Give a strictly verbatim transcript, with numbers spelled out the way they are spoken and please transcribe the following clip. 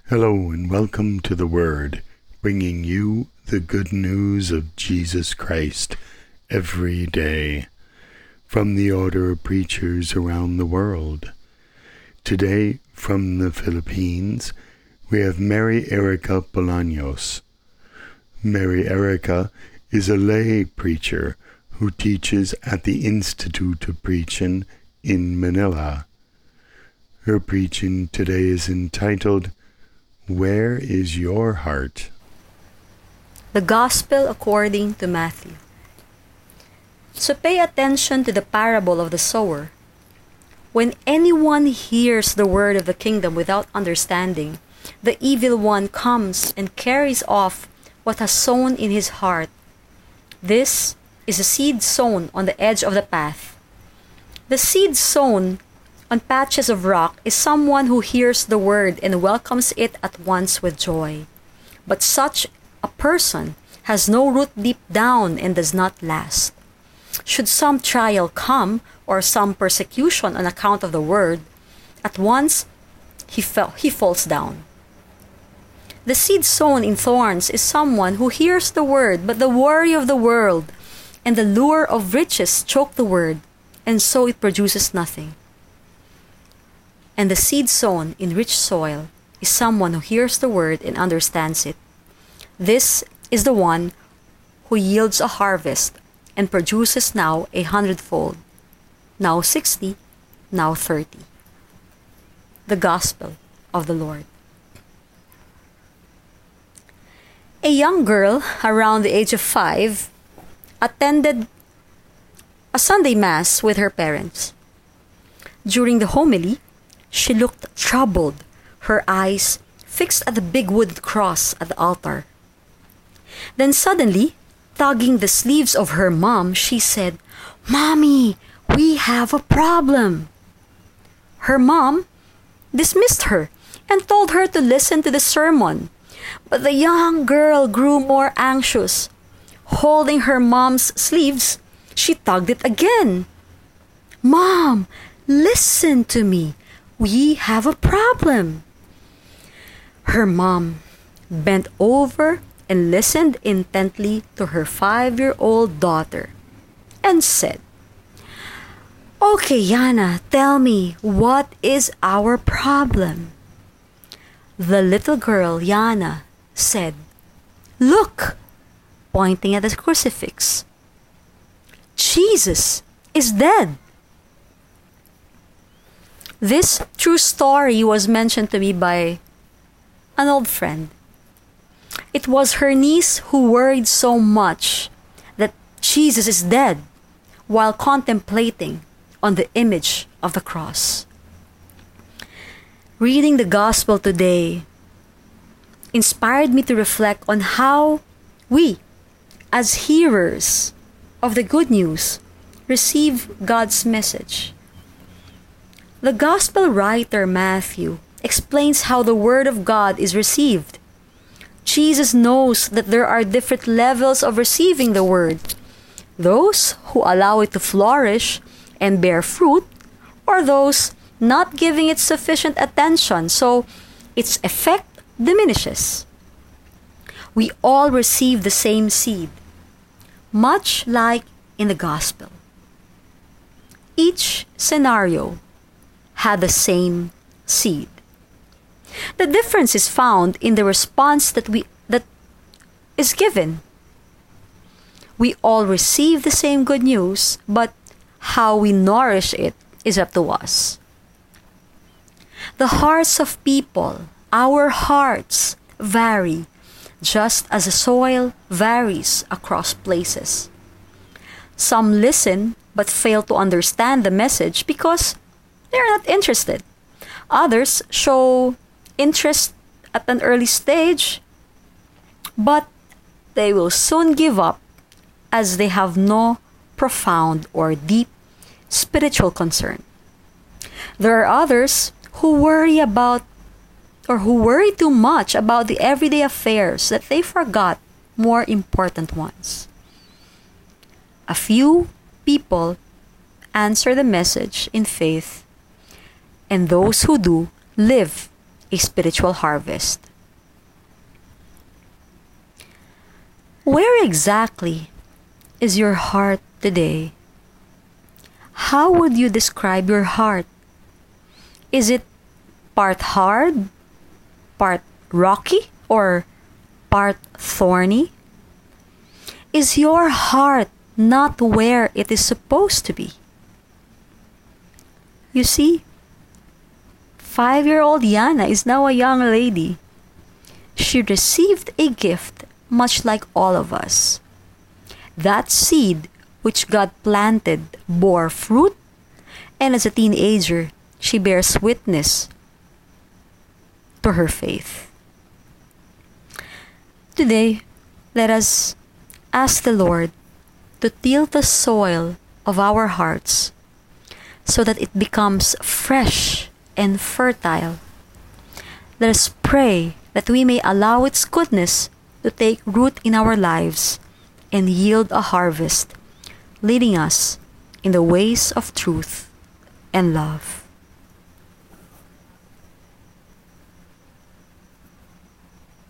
Hello and welcome to The Word, bringing you the good news of Jesus Christ every day from the order of preachers around the world. Today, from the Philippines, we have Mary Erica Bolaños. Mary Erica is a lay preacher who teaches at the Institute of Preaching in Manila. Her preaching today is entitled, Where is Your Heart? The Gospel according to Matthew. So pay attention to the parable of the sower. When anyone hears the word of the kingdom without understanding, the evil one comes and carries off what has sown in his heart. This is a seed sown on the edge of the path. The seed sown on patches of rock is someone who hears the word and welcomes it at once with joy. But such a person has no root deep down and does not last. Should some trial come or some persecution on account of the word, at once he fell, he falls down. The seed sown in thorns is someone who hears the word, but the worry of the world and the lure of riches choke the word, and so it produces nothing. And the seed sown in rich soil is someone who hears the word and understands it. This is the one who yields a harvest and produces now a hundredfold, now sixty, now thirty. The Gospel of the Lord. A young girl around the age of five attended a Sunday Mass with her parents. During the homily, she looked troubled, her eyes fixed at the big wooden cross at the altar. Then suddenly, tugging the sleeves of her mom, she said, "Mommy, we have a problem." Her mom dismissed her and told her to listen to the sermon. But the young girl grew more anxious. Holding her mom's sleeves, she tugged it again. "Mom, listen to me. We have a problem." Her mom bent over and listened intently to her five-year-old daughter and said, "Okay, Yana, tell me, what is our problem?" The little girl, Yana, said, "Look," pointing at the crucifix. "Jesus is dead." This true story was mentioned to me by an old friend. It was her niece who worried so much that Jesus is dead while contemplating on the image of the cross. Reading the Gospel today inspired me to reflect on how we, as hearers of the good news, receive God's message. The Gospel writer Matthew explains how the Word of God is received. Jesus knows that there are different levels of receiving the Word. Those who allow it to flourish and bear fruit, or those not giving it sufficient attention, so its effect diminishes. We all receive the same seed, much like in the Gospel. Each scenario had the same seed. The difference is found in the response that we that is given. We all receive the same good news, but how we nourish it is up to us. The hearts of people, our hearts, vary, just as the soil varies across places. Some listen but fail to understand the message because they are not interested. Others show interest at an early stage, but they will soon give up as they have no profound or deep spiritual concern. There are others who worry about or who worry too much about the everyday affairs that they forgot more important ones. A few people answer the message in faith, and those who do live a spiritual harvest. Where exactly is your heart today? How would you describe your heart? Is it part hard, part rocky, or part thorny? Is your heart not where it is supposed to be? You see, five-year-old Yana is now a young lady. She received a gift much like all of us. That seed which God planted bore fruit, and as a teenager, she bears witness to her faith. Today, let us ask the Lord to till the soil of our hearts so that it becomes fresh and fertile. Let us pray that we may allow its goodness to take root in our lives and yield a harvest, leading us in the ways of truth and love.